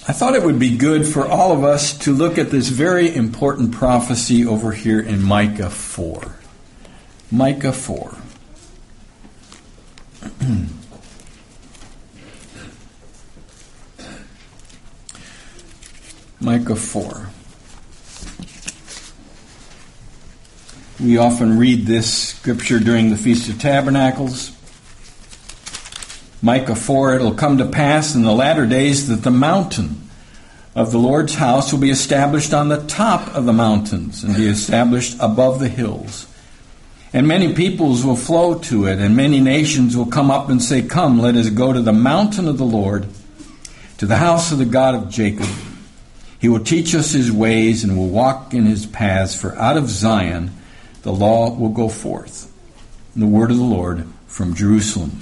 I thought it would be good for all of us to look at this very important prophecy over here in Micah 4. Micah 4. Micah 4. We often read this scripture during the Feast of Tabernacles. Micah 4, it'll come to pass in the latter days that the mountain of the Lord's house will be established on the top of the mountains and be established above the hills. And many peoples will flow to it, and many nations will come up and say, "Come, let us go to the mountain of the Lord, to the house of the God of Jacob. He will teach us his ways and will walk in his paths, for out of Zion the law will go forth, and the word of the Lord from Jerusalem."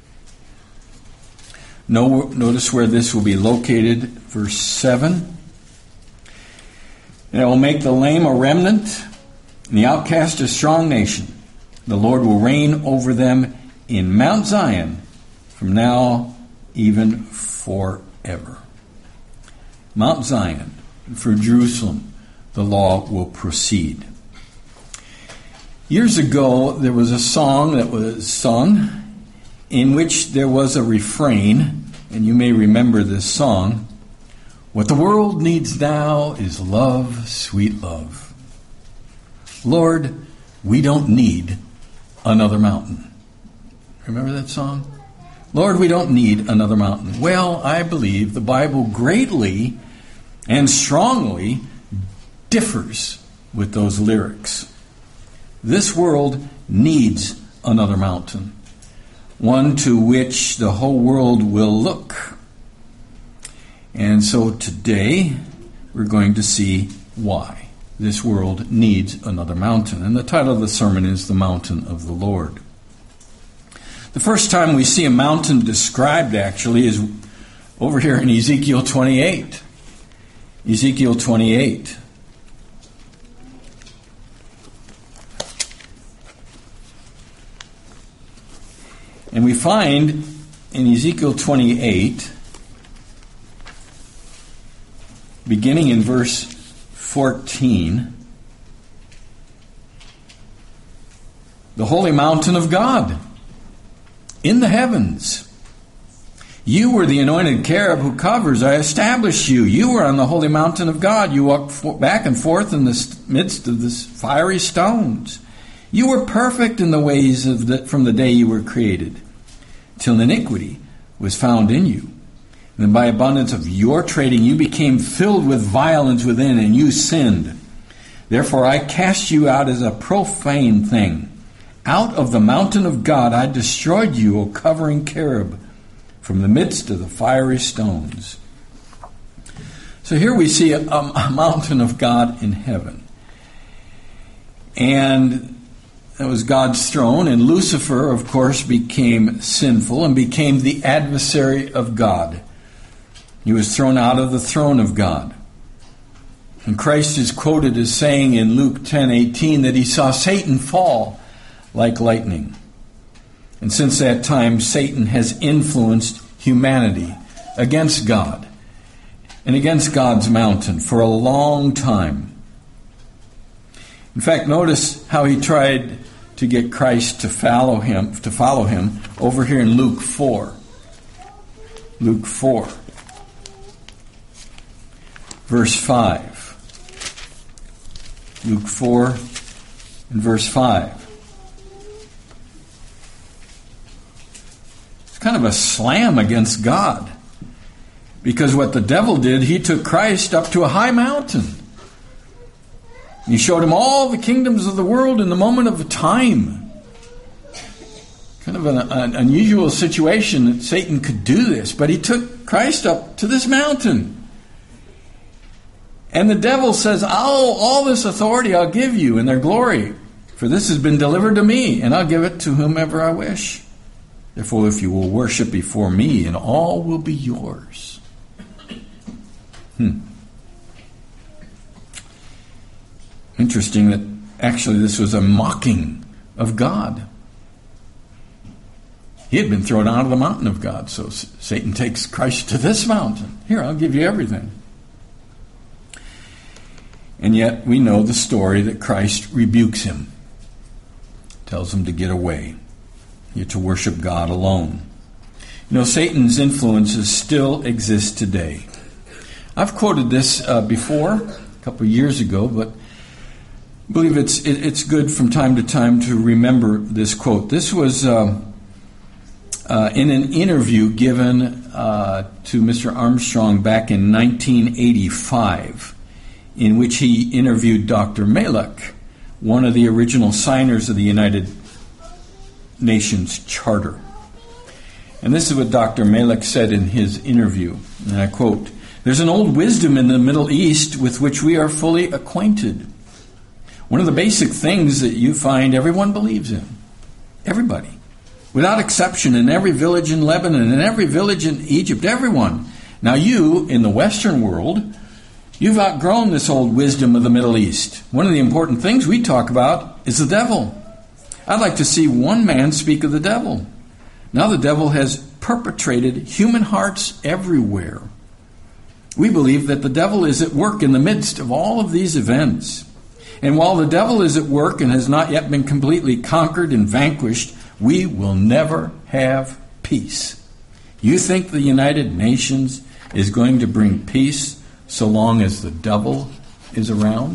Notice where this will be located, verse 7. "And I will make the lame a remnant, and the outcast a strong nation. The Lord will reign over them in Mount Zion, from now even forever." Mount Zion, for Jerusalem, the law will proceed. Years ago, there was a song that was sung in which there was a refrain, and you may remember this song. "What the world needs now is love, sweet love. Lord, we don't need another mountain." Remember that song? Lord, we don't need another mountain. Well, I believe the Bible greatly and strongly differs with those lyrics. This world needs another mountain, one to which the whole world will look. And so today we're going to see why this world needs another mountain. And the title of the sermon is The Mountain of the Lord. The first time we see a mountain described actually is over here in Ezekiel 28. Ezekiel 28. And we find in Ezekiel 28, beginning in verse 14, the holy mountain of God in the heavens. You were the anointed cherub who covers. I established you. You were on the holy mountain of God. You walked back and forth in the midst of the fiery stones. You were perfect in the ways from the day you were created, till iniquity was found in you. And then by abundance of your trading, you became filled with violence within, and you sinned. Therefore I cast you out as a profane thing. Out of the mountain of God I destroyed you, O covering cherub, from the midst of the fiery stones. So here we see a mountain of God in heaven. And that was God's throne, and Lucifer, of course, became sinful and became the adversary of God. He was thrown out of the throne of God. And Christ is quoted as saying in Luke 10:18 that he saw Satan fall like lightning. And since that time, Satan has influenced humanity against God and against God's mountain for a long time. In fact, notice how he tried to get Christ to follow him over here in Luke 4. Luke 4, verse 5. Luke 4 and verse 5. It's kind of a slam against God, because what the devil did, he took Christ up to a high mountain. He showed him all the kingdoms of the world in the moment of time. Kind of an unusual situation that Satan could do this, but he took Christ up to this mountain. And the devil says, all this authority I'll give you in their glory, for this has been delivered to me, and I'll give it to whomever I wish. Therefore, if you will worship before me, and all will be yours. Interesting that actually this was a mocking of God. He had been thrown out of the mountain of God, so Satan takes Christ to this mountain. Here, I'll give you everything. And yet we know the story that Christ rebukes him, tells him to get away. You're to worship God alone. You know, Satan's influences still exist today. I've quoted this before, a couple of years ago, but I believe it's good from time to time to remember this quote. This was in an interview given to Mr. Armstrong back in 1985, in which he interviewed Dr. Malek, one of the original signers of the United Nations Charter. And this is what Dr. Malek said in his interview, and I quote, "There's an old wisdom in the Middle East with which we are fully acquainted. One of the basic things that you find everyone believes in. Everybody. Without exception, in every village in Lebanon, in every village in Egypt, everyone. Now you, in the Western world, you've outgrown this old wisdom of the Middle East. One of the important things we talk about is the devil. I'd like to see one man speak of the devil. Now the devil has perpetrated human hearts everywhere. We believe that the devil is at work in the midst of all of these events. And while the devil is at work and has not yet been completely conquered and vanquished, we will never have peace. You think the United Nations is going to bring peace so long as the devil is around?"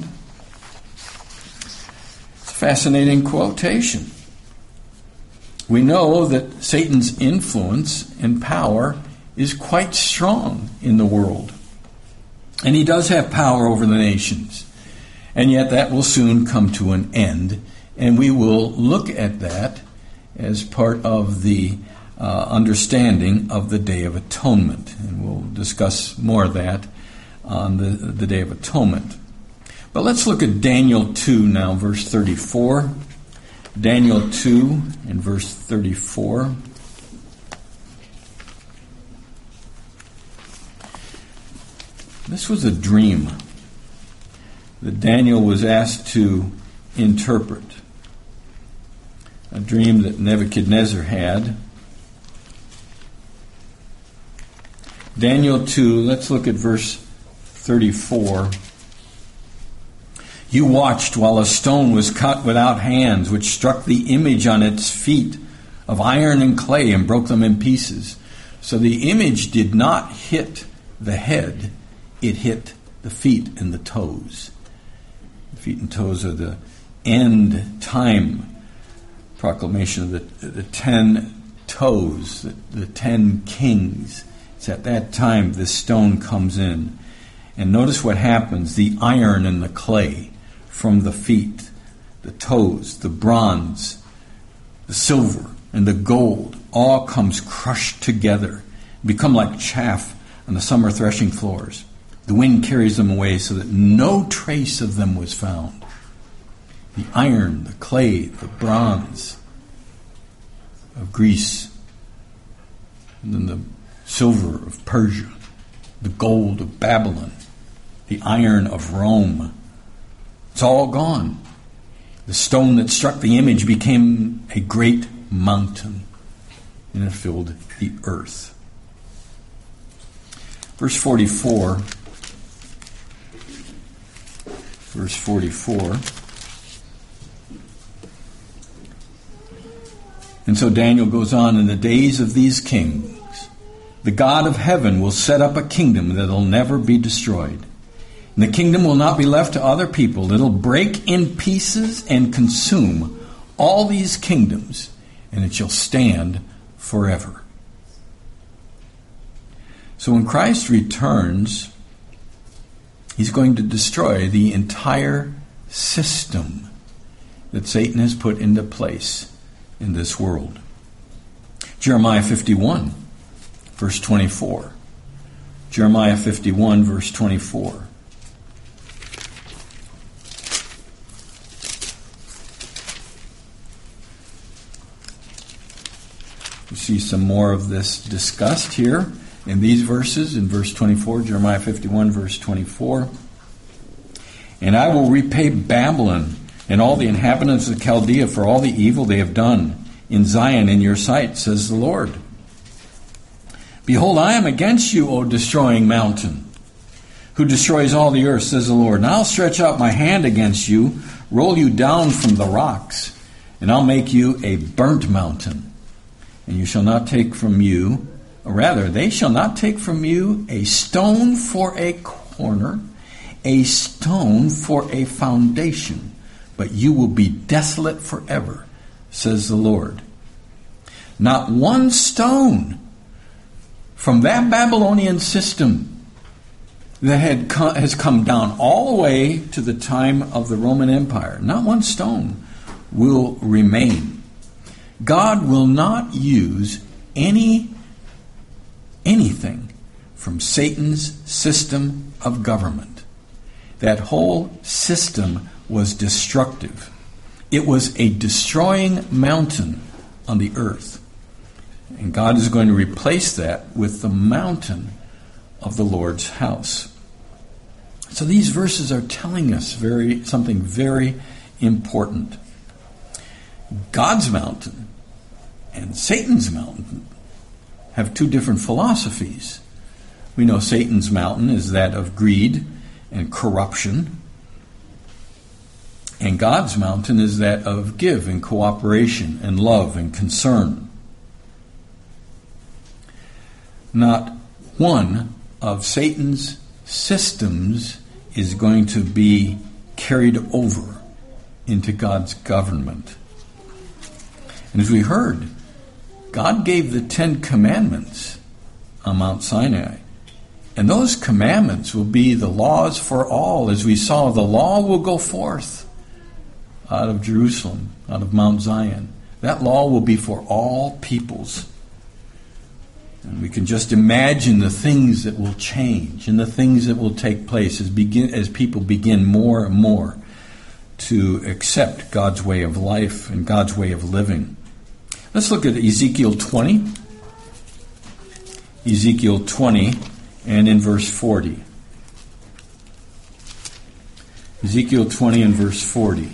It's a fascinating quotation. We know that Satan's influence and power is quite strong in the world. And he does have power over the nations. And yet that will soon come to an end. And we will look at that as part of the understanding of the Day of Atonement. And we'll discuss more of that on the Day of Atonement. But let's look at Daniel 2 now, verse 34. Daniel 2 and verse 34. This was a dream that Daniel was asked to interpret. A dream that Nebuchadnezzar had. Daniel 2, let's look at verse 34. "You watched while a stone was cut without hands, which struck the image on its feet of iron and clay and broke them in pieces. So the image did not hit the head, it hit the feet and the toes." The feet and toes are the end time proclamation of the 10 toes, the 10 kings. It's at that time this stone comes in. And notice what happens. The iron and the clay from the feet, the toes, the bronze, the silver, and the gold all comes crushed together, become like chaff on the summer threshing floors. The wind carries them away so that no trace of them was found. The iron, the clay, the bronze of Greece, and then the silver of Persia, the gold of Babylon, the iron of Rome. It's all gone. The stone that struck the image became a great mountain, and it filled the earth. Verse 44. Verse 44. And so Daniel goes on, "In the days of these kings, the God of heaven will set up a kingdom that will never be destroyed. And the kingdom will not be left to other people. It'll break in pieces and consume all these kingdoms, and it shall stand forever." So when Christ returns, he's going to destroy the entire system that Satan has put into place in this world. Jeremiah 51, verse 24. Jeremiah 51, verse 24. You see some more of this discussed here in these verses, in verse 24, Jeremiah 51, verse 24. "And I will repay Babylon and all the inhabitants of Chaldea for all the evil they have done in Zion in your sight, says the Lord. Behold, I am against you, O destroying mountain, who destroys all the earth, says the Lord. And I'll stretch out my hand against you, roll you down from the rocks, and I'll make you a burnt mountain. And you shall not take from you, or rather, they shall not take from you a stone for a corner, a stone for a foundation, but you will be desolate forever, says the Lord. Not one stone from that Babylonian system that has come down all the way to the time of the Roman Empire, not one stone will remain. God will not use anything from Satan's system of government. That whole system was destructive. It was a destroying mountain on the earth. And God is going to replace that with the mountain of the Lord's house. So these verses are telling us something very important. God's mountain and Satan's mountain have two different philosophies. We know Satan's mountain is that of greed and corruption, and God's mountain is that of give and cooperation and love and concern. Not one of Satan's systems is going to be carried over into God's government. And as we heard, God gave the 10 Commandments on Mount Sinai. And those commandments will be the laws for all. As we saw, the law will go forth out of Jerusalem, out of Mount Zion. That law will be for all peoples. And we can just imagine the things that will change and the things that will take place as people begin more and more to accept God's way of life and God's way of living. Let's look at Ezekiel 20. Ezekiel 20 and in verse 40. Ezekiel 20 and verse 40.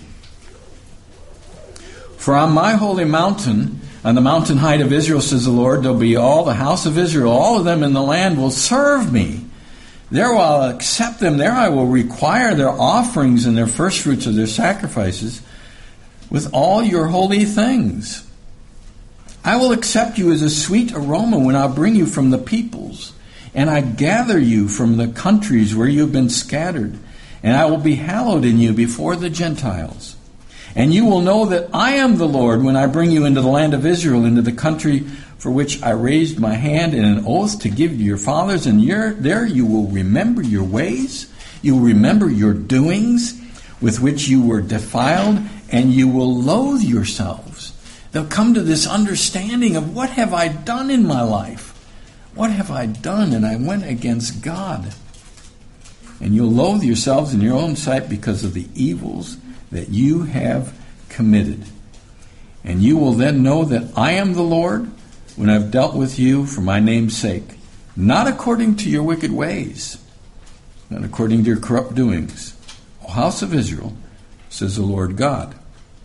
For on my holy mountain, on the mountain height of Israel, says the Lord, there'll be all the house of Israel, all of them in the land will serve me. There will I accept them. There I will require their offerings and their firstfruits of their sacrifices with all your holy things. I will accept you as a sweet aroma when I bring you from the peoples, and I gather you from the countries where you have been scattered, and I will be hallowed in you before the Gentiles. And you will know that I am the Lord when I bring you into the land of Israel, into the country for which I raised my hand in an oath to give to your fathers. And there you will remember your ways, you will remember your doings with which you were defiled, and you will loathe yourselves. They'll come to this understanding of, what have I done in my life? What have I done? And I went against God. And you'll loathe yourselves in your own sight because of the evils that you have committed. And you will then know that I am the Lord when I've dealt with you for my name's sake, not according to your wicked ways, not according to your corrupt doings, O house of Israel, says the Lord God.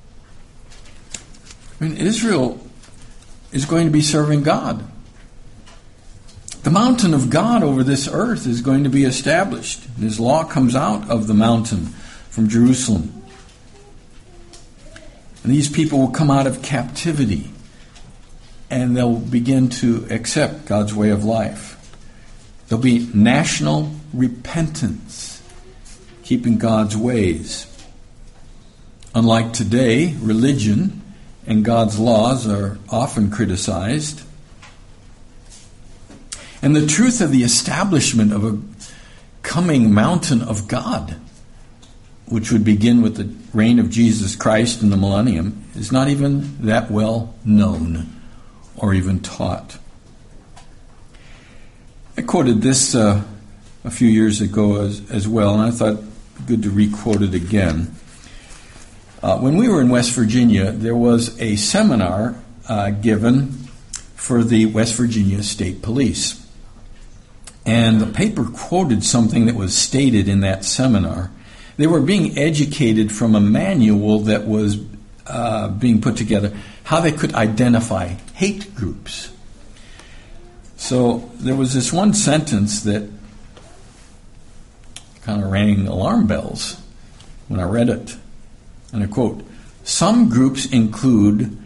Israel is going to be serving God. The mountain of God over this earth is going to be established. His law comes out of the mountain from Jerusalem. And these people will come out of captivity, and they'll begin to accept God's way of life. There'll be national repentance, keeping God's ways. Unlike today, religion and God's laws are often criticized. And the truth of the establishment of a coming mountain of God, which would begin with the reign of Jesus Christ in the millennium, is not even that well known or even taught. I quoted this a few years ago as well, and I thought good to re-quote it again. When we were in West Virginia, there was a seminar given for the West Virginia State Police. And the paper quoted something that was stated in that seminar. They were being educated from a manual that was being put together, how they could identify hate groups. So there was this one sentence that kind of rang alarm bells when I read it. And I quote, "Some groups include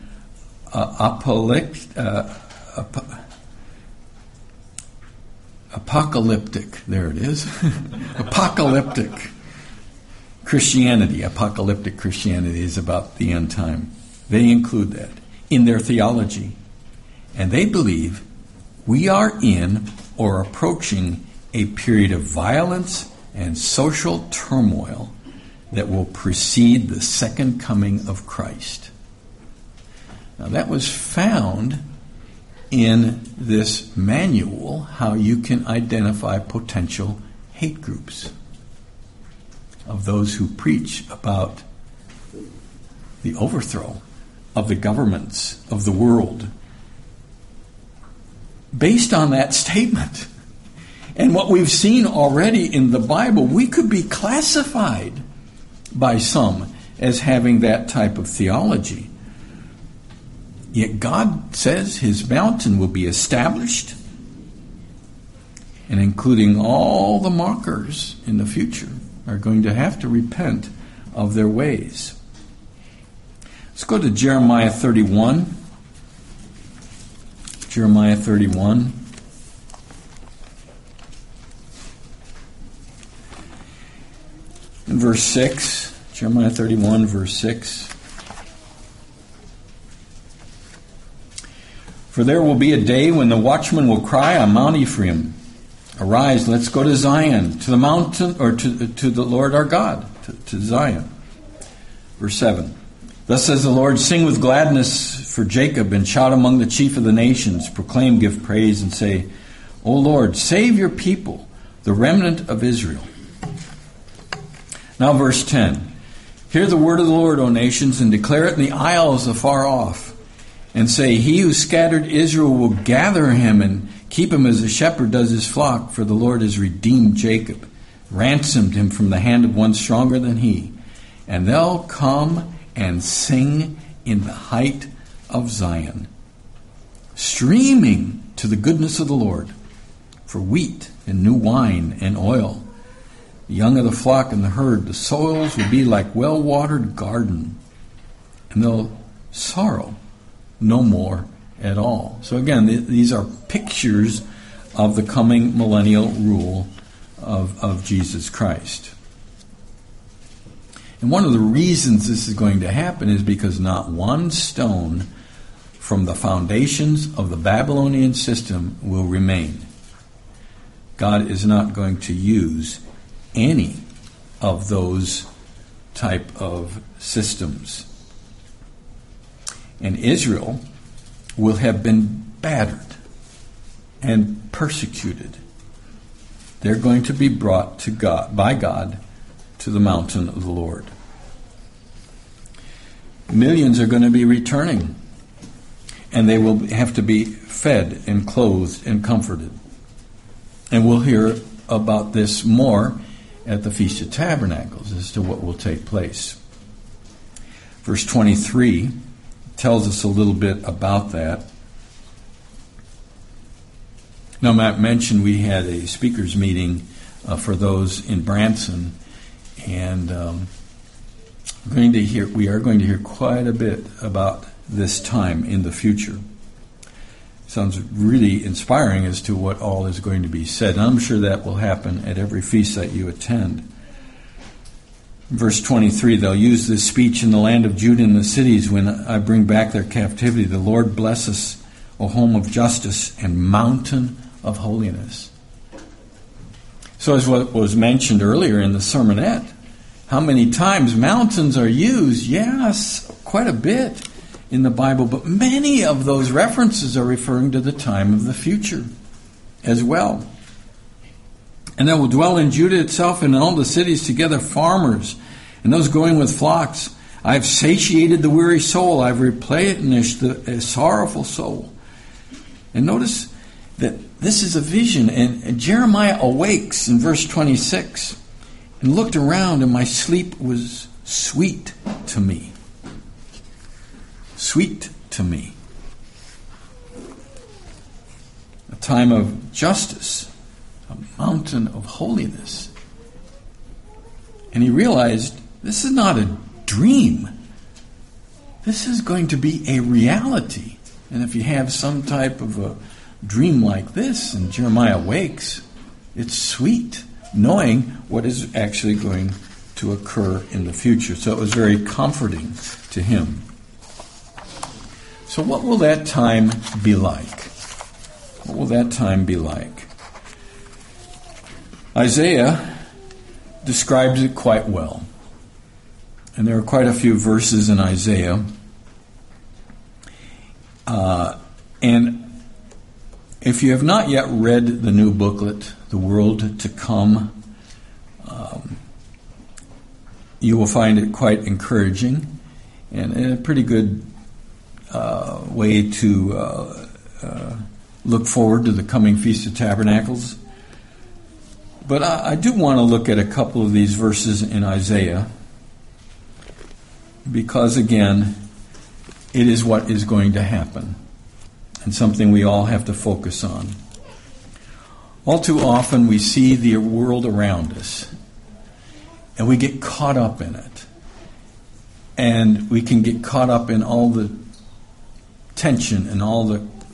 apocalyptic, there it is, apocalyptic Christianity." Apocalyptic Christianity is about the end time. They include that in their theology. And they believe we are in or approaching a period of violence and social turmoil that will precede the second coming of Christ. Now that was found in this manual, how you can identify potential hate groups of those who preach about the overthrow of the governments of the world. Based on that statement and what we've seen already in the Bible, we could be classified by some as having that type of theology. Yet God says his mountain will be established, and including all the mockers in the future are going to have to repent of their ways. Let's go to Jeremiah 31. Jeremiah 31. In verse 6. Jeremiah 31, verse 6. "For there will be a day when the watchman will cry on Mount Ephraim, 'Arise, let's go to Zion, to the mountain,' or to the Lord our God, to Zion." Verse 7. "Thus says the Lord, sing with gladness for Jacob, and shout among the chief of the nations. Proclaim, give praise, and say, O Lord, save your people, the remnant of Israel." Now verse 10. "Hear the word of the Lord, O nations, and declare it in the isles afar off. And say, he who scattered Israel will gather him and keep him as a shepherd does his flock. For the Lord has redeemed Jacob, ransomed him from the hand of one stronger than he. And they'll come and sing in the height of Zion, streaming to the goodness of the Lord, for wheat and new wine and oil, the young of the flock and the herd. The soils will be like well-watered garden, and they'll sorrow no more at all." So again, these are pictures of the coming millennial rule of Jesus Christ. And one of the reasons this is going to happen is because not one stone from the foundations of the Babylonian system will remain. God is not going to use any of those type of systems. And Israel will have been battered and persecuted. They're going to be brought to God, by God, to the mountain of the Lord. Millions are going to be returning, and they will have to be fed and clothed and comforted. And we'll hear about this more at the Feast of Tabernacles as to what will take place. Verse 23 tells us a little bit about that. Now, Matt mentioned we had a speakers meeting for those in Branson, and we are going to hear quite a bit about this time in the future. Sounds really inspiring as to what all is going to be said. And I'm sure that will happen at every feast that you attend. Verse 23, "They'll use this speech in the land of Judah and the cities when I bring back their captivity. The Lord bless us, O home of justice and mountain of holiness." So as what was mentioned earlier in the sermonette, how many times mountains are used? Yes, quite a bit in the Bible, but many of those references are referring to the time of the future as well. "And there will dwell in Judah itself and in all the cities together farmers, and those going with flocks. I have satiated the weary soul. I have replenished the sorrowful soul." And notice that this is a vision, and Jeremiah awakes in verse 26, "and looked around, and my sleep was sweet to me." Sweet to me. a time of justice, a mountain of holiness. And he realized this is not a dream. This is going to be a reality. And if you have some type of a dream like this and Jeremiah wakes, it's sweet knowing what is actually going to occur in the future. So it was very comforting to him. So what will that time be like? What will that time be like? Isaiah describes it quite well. And there are quite a few verses in Isaiah. And if you have not yet read the new booklet, The World to Come, you will find it quite encouraging and a pretty good way to look forward to the coming Feast of Tabernacles. But I do want to look at a couple of these verses in Isaiah because, again, it is what is going to happen and something we all have to focus on. All too often we see the world around us and we get caught up in it. And we can get caught up in all the tension and all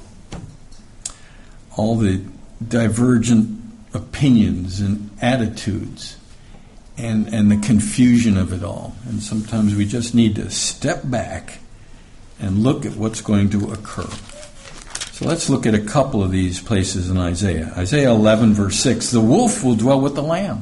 the divergent opinions and attitudes and the confusion of it all. And sometimes we just need to step back and look at what's going to occur. So let's look at a couple of these places in Isaiah. Isaiah 11, verse 6, the wolf will dwell with the lamb.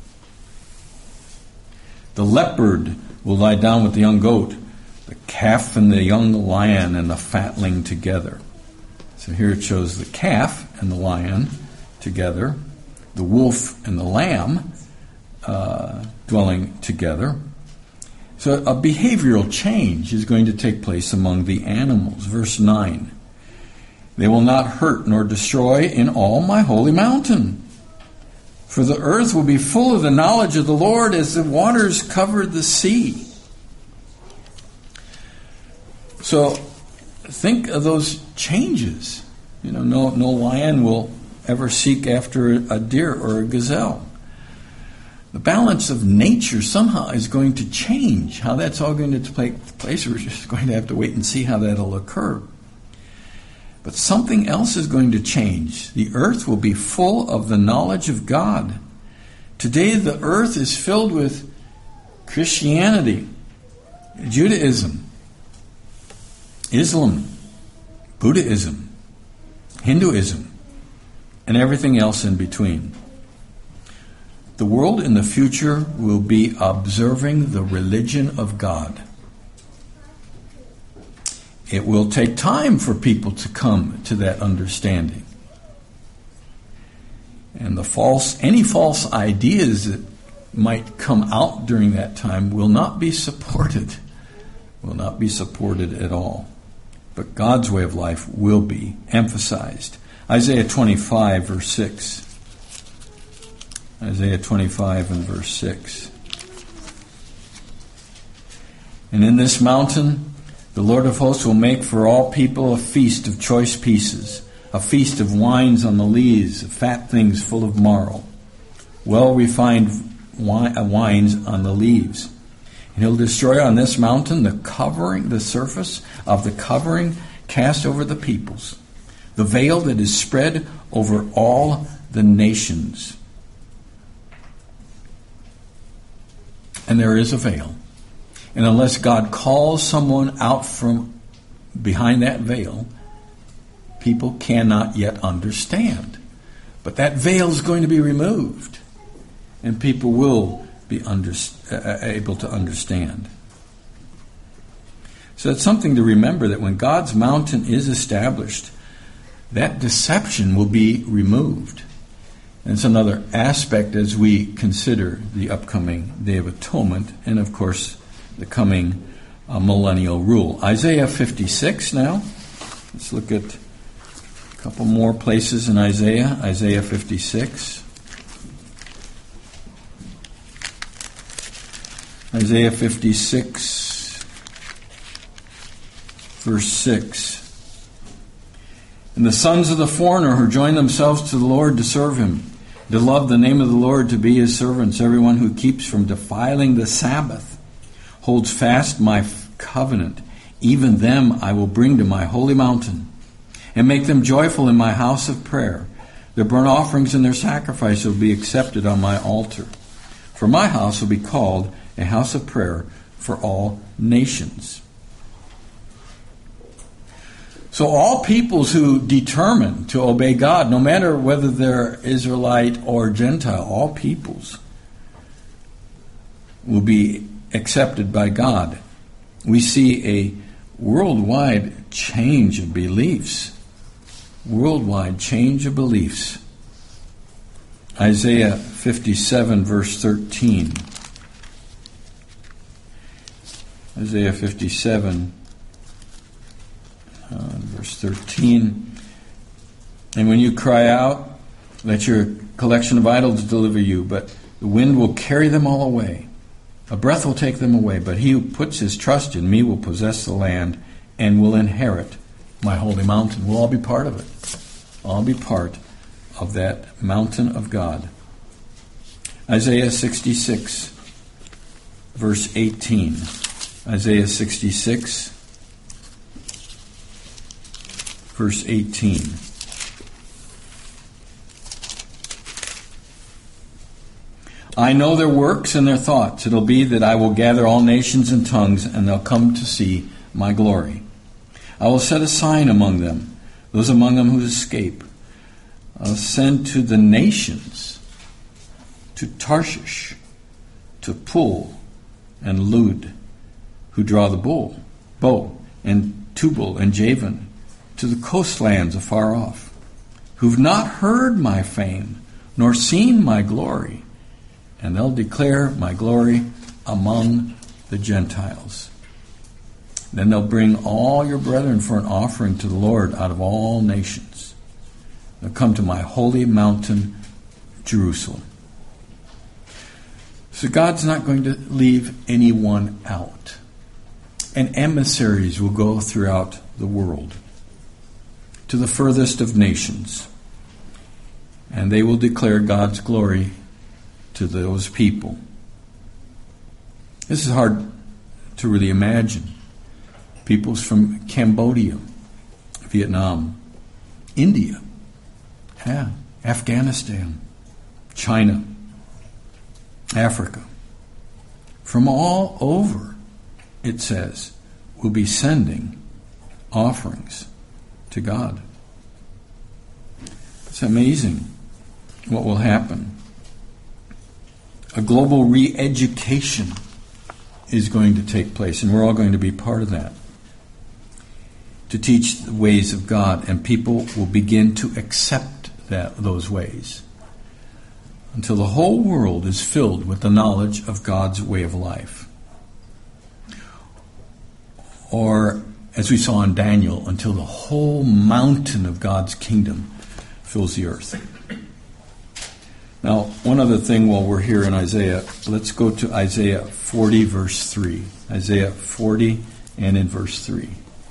The leopard will lie down with the young goat, the calf and the young lion and the fatling together. So here it shows the calf and the lion together, the wolf and the lamb dwelling together. So a behavioral change is going to take place among the animals. Verse 9, they will not hurt nor destroy in all my holy mountain. For the earth will be full of the knowledge of the Lord as the waters cover the sea. So think of those changes. No lion will ever seek after a deer or a gazelle. The balance of nature somehow is going to change. How that's all going to take place, we're just going to have to wait and see how that'll occur. But something else is going to change. The earth will be full of the knowledge of God. Today the earth is filled with Christianity, Judaism, Islam, Buddhism, Hinduism, and everything else in between. The world in the future will be observing the religion of God. It will take time for people to come to that understanding. And any false ideas that might come out during that time will not be supported. Will not be supported at all. But God's way of life will be emphasized. Isaiah 25, verse 6. Isaiah 25 and verse 6. And in this mountain, the Lord of hosts will make for all people a feast of choice pieces, a feast of wines on the lees, of fat things full of marrow, well-refined wines on the leaves. And he'll destroy on this mountain the surface of the covering cast over the peoples, the veil that is spread over all the nations. And there is a veil. And unless God calls someone out from behind that veil, people cannot yet understand. But that veil is going to be removed, and people will be able to understand. So it's something to remember that when God's mountain is established, that deception will be removed. And it's another aspect as we consider the upcoming Day of Atonement and, of course, the coming millennial rule. Isaiah 56 now. Let's look at a couple more places in Isaiah. Isaiah 56. Isaiah 56, verse 6. And the sons of the foreigner who join themselves to the Lord to serve him, to love the name of the Lord, to be his servants, everyone who keeps from defiling the Sabbath, holds fast my covenant, even them I will bring to my holy mountain, and make them joyful in my house of prayer. Their burnt offerings and their sacrifice will be accepted on my altar. For my house will be called a house of prayer for all nations. So all peoples who determine to obey God, no matter whether they're Israelite or Gentile, all peoples will be accepted by God. We see a worldwide change of beliefs. Worldwide change of beliefs. Isaiah 57, verse 13. Isaiah 57, verse 13. And when you cry out, let your collection of idols deliver you, but the wind will carry them all away. A breath will take them away, but he who puts his trust in me will possess the land and will inherit my holy mountain. We'll all be part of it. All be part of that mountain of God. Isaiah 66, verse 18. Isaiah 66, verse 18. I know their works and their thoughts. It'll be that I will gather all nations and tongues, and they'll come to see my glory. I will set a sign among them, those among them who escape. I'll send to the nations, to Tarshish, to Pul and Lud, who draw the bow, and Tubal and Javan, to the coastlands afar off, who've not heard my fame, nor seen my glory, and they'll declare my glory among the Gentiles. Then they'll bring all your brethren for an offering to the Lord out of all nations. They'll come to my holy mountain, Jerusalem. So God's not going to leave anyone out. And emissaries will go throughout the world to the furthest of nations. And they will declare God's glory to those people. This is hard to really imagine. Peoples from Cambodia, Vietnam, India, Afghanistan, China, Africa. From all over, it says, will be sending offerings to God. It's amazing what will happen. A global re-education is going to take place, and we're all going to be part of that, to teach the ways of God, and people will begin to accept those ways until the whole world is filled with the knowledge of God's way of life. Or, as we saw in Daniel, until the whole mountain of God's kingdom fills the earth. Now, one other thing while we're here in Isaiah, let's go to Isaiah 40, verse 3. Isaiah 40 and in verse 3.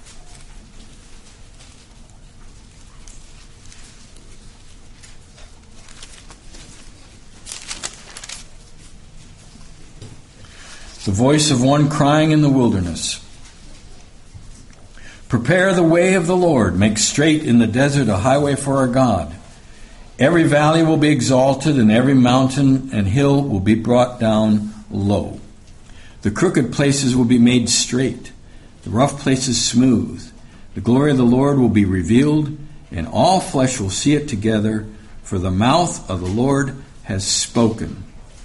The voice of one crying in the wilderness, prepare the way of the Lord, make straight in the desert a highway for our God. Every valley will be exalted, and every mountain and hill will be brought down low. The crooked places will be made straight, the rough places smooth. The glory of the Lord will be revealed, and all flesh will see it together, for the mouth of the Lord has spoken.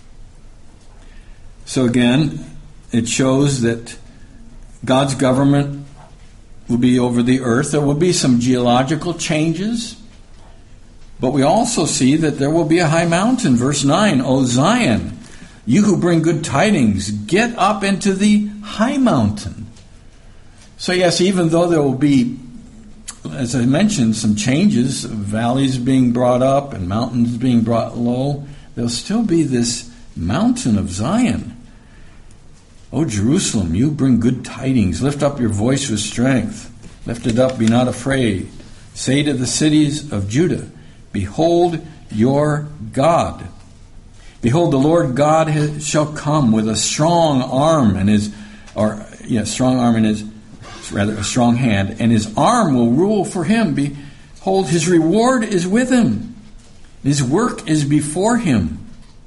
So again, it shows that God's government will be over the earth. There will be some geological changes, but we also see that there will be a high mountain. Verse 9, O Zion, you who bring good tidings, get up into the high mountain. So yes, even though there will be, as I mentioned, some changes, valleys being brought up and mountains being brought low, there'll still be this mountain of Zion. O Jerusalem, you bring good tidings. Lift up your voice with strength. Lift it up, be not afraid. Say to the cities of Judah, behold your God. Behold, the Lord God shall come with a strong arm and a strong hand, and his arm will rule for him. Behold, his reward is with him. His work is before him.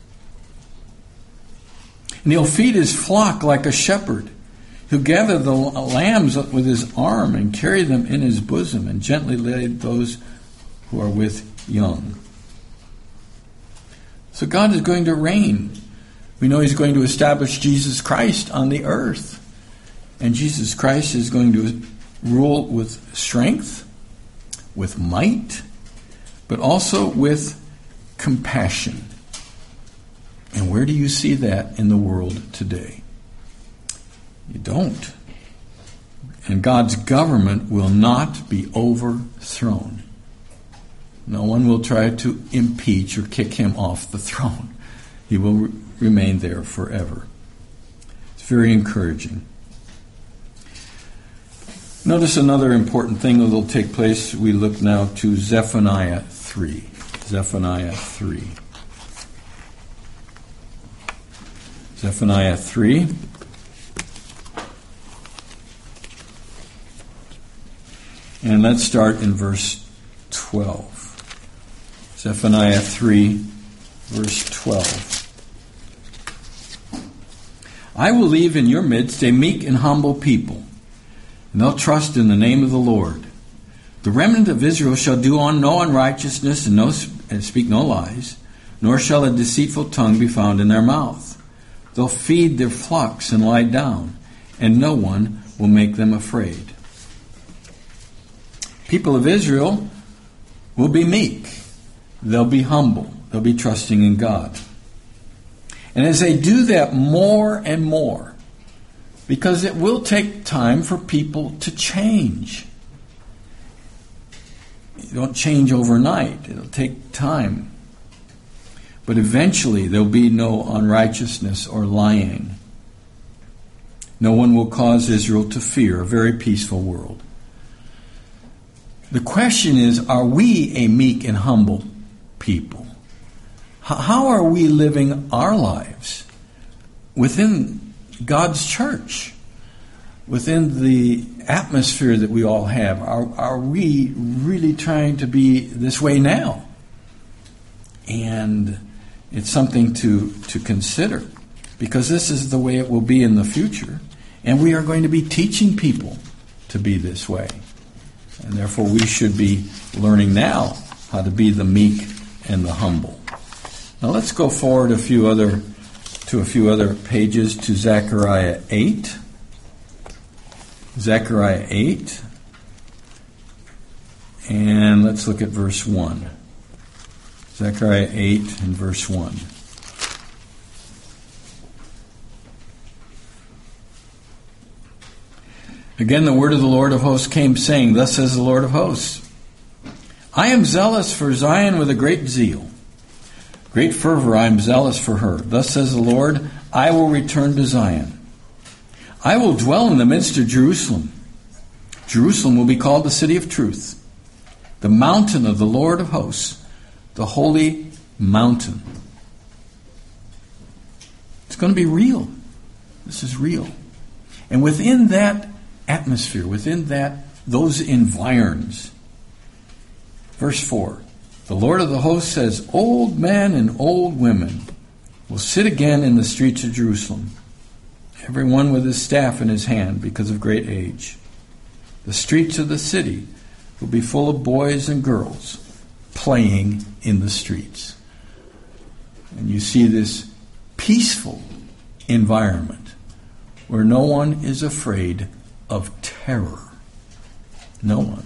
And he'll feed his flock like a shepherd. He'll gather the lambs with his arm and carry them in his bosom and gently lead those who are with young. So God is going to reign. We know he's going to establish Jesus Christ on the earth. And Jesus Christ is going to rule with strength, with might, but also with compassion. And where do you see that in the world today? You don't. And God's government will not be overthrown. No one will try to impeach or kick him off the throne. He will remain there forever. It's very encouraging. Notice another important thing that will take place. We look now to Zephaniah 3. Zephaniah 3. Zephaniah 3. And let's start in verse 12. Zephaniah 3, verse 12. I will leave in your midst a meek and humble people, and they'll trust in the name of the Lord. The remnant of Israel shall do no unrighteousness and speak no lies, nor shall a deceitful tongue be found in their mouth. They'll feed their flocks and lie down, and no one will make them afraid. People of Israel will be meek. They'll be humble. They'll be trusting in God. And as they do that more and more, because it will take time for people to change. You don't change overnight. It'll take time. But eventually there'll be no unrighteousness or lying. No one will cause Israel to fear a very peaceful world. The question is, are we a meek and humble people? How are we living our lives within God's church, within the atmosphere that we all have? Are we really trying to be this way now? And it's something to consider, because this is the way it will be in the future, and we are going to be teaching people to be this way. And therefore we should be learning now how to be the meek and the humble. Now let's go forward to a few other pages to Zechariah 8. Zechariah 8. And let's look at verse 1. Zechariah 8 and verse 1. Again, the word of the Lord of hosts came, saying, Thus says the Lord of hosts, I am zealous for Zion with a great zeal. Great fervor I am zealous for her. Thus says the Lord, I will return to Zion. I will dwell in the midst of Jerusalem. Jerusalem will be called the city of truth, the mountain of the Lord of hosts, the holy mountain. It's going to be real. This is real. And within that atmosphere, within those environs, verse 4, the Lord of the hosts says, Old men and old women will sit again in the streets of Jerusalem, every one with his staff in his hand because of great age. The streets of the city will be full of boys and girls playing in the streets. And you see this peaceful environment where no one is afraid of terror. No one.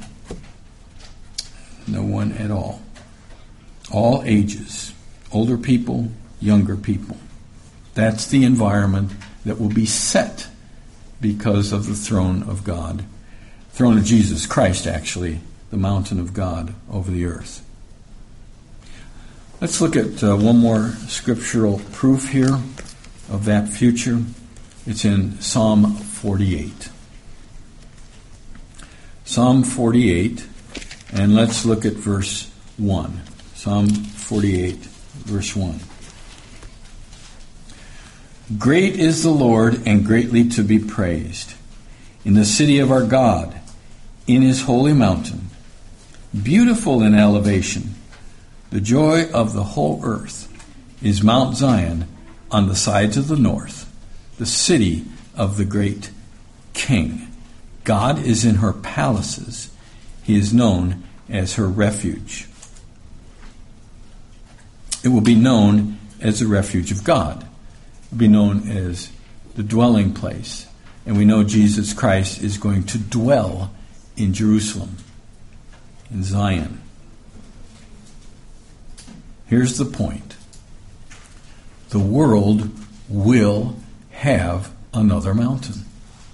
No one at all. All ages. Older people, younger people. That's the environment that will be set because of the throne of God. Throne of Jesus Christ, actually. The mountain of God over the earth. Let's look at one more scriptural proof here of that future. It's in Psalm 48. Psalm 48 And let's look at verse 1. Psalm 48, verse 1. Great is the Lord, and greatly to be praised, in the city of our God, in his holy mountain. Beautiful in elevation, the joy of the whole earth is Mount Zion on the sides of the north, the city of the great King. God is in her palaces. He is known as her refuge. It will be known as the refuge of God. It will be known as the dwelling place. And we know Jesus Christ is going to dwell in Jerusalem, in Zion. Here's the point. The world will have another mountain.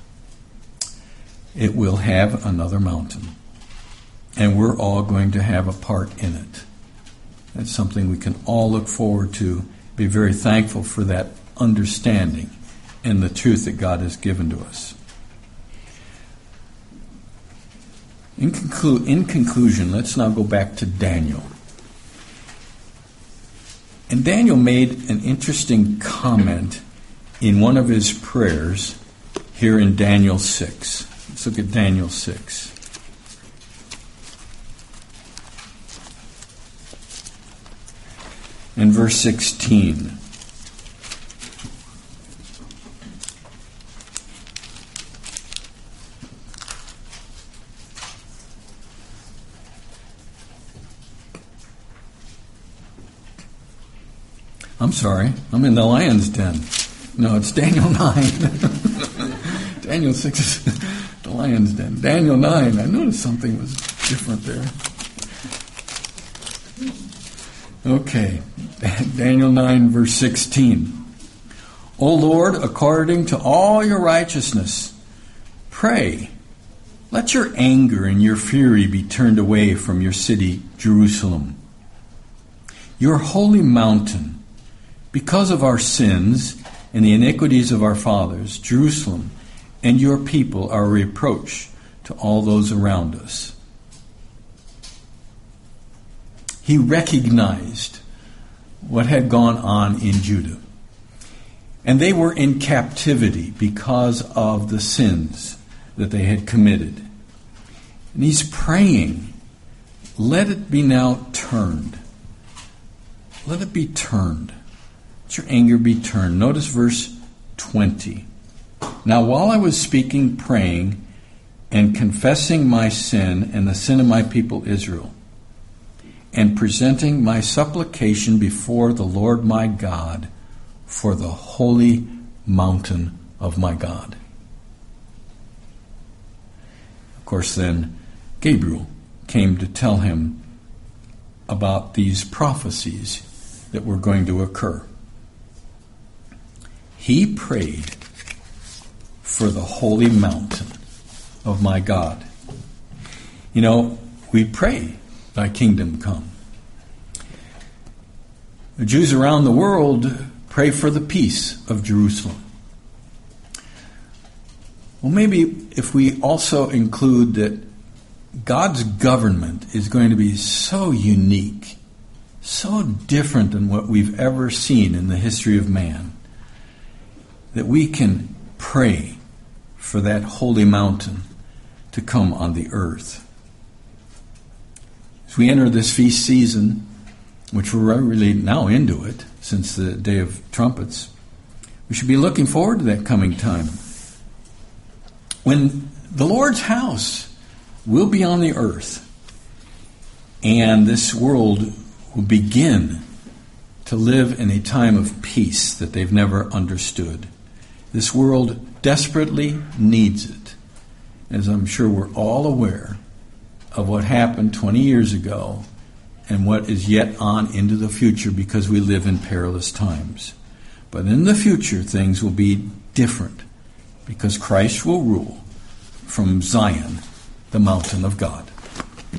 It will have another mountain. And we're all going to have a part in it. That's something we can all look forward to, be very thankful for that understanding and the truth that God has given to us. In conclusion, let's now go back to Daniel. And Daniel made an interesting comment in one of his prayers here in Daniel 6. Let's look at Daniel 6. In verse 16. I'm sorry, I'm in the lion's den. No, it's Daniel 9. Daniel 6 is the lion's den. Daniel 9, I noticed something was different there. Okay, Daniel 9, verse 16. O Lord, according to all your righteousness, pray, let your anger and your fury be turned away from your city, Jerusalem, your holy mountain. Because of our sins and the iniquities of our fathers, Jerusalem and your people are a reproach to all those around us. He recognized what had gone on in Judah. And they were in captivity because of the sins that they had committed. And he's praying, let it be now turned. Let it be turned. Let your anger be turned. Notice verse 20. Now while I was speaking, praying, and confessing my sin and the sin of my people Israel, and presenting my supplication before the Lord my God for the holy mountain of my God. Of course, then Gabriel came to tell him about these prophecies that were going to occur. He prayed for the holy mountain of my God. You know, we pray, thy kingdom come. The Jews around the world pray for the peace of Jerusalem. Well, maybe if we also include that God's government is going to be so unique, so different than what we've ever seen in the history of man, that we can pray for that holy mountain to come on the earth. As we enter this feast season, which we're really now into it since the Day of Trumpets, we should be looking forward to that coming time when the Lord's house will be on the earth and this world will begin to live in a time of peace that they've never understood. This world desperately needs it, as I'm sure we're all aware of what happened 20 years ago and what is yet on into the future because we live in perilous times. But in the future, things will be different because Christ will rule from Zion, the mountain of God.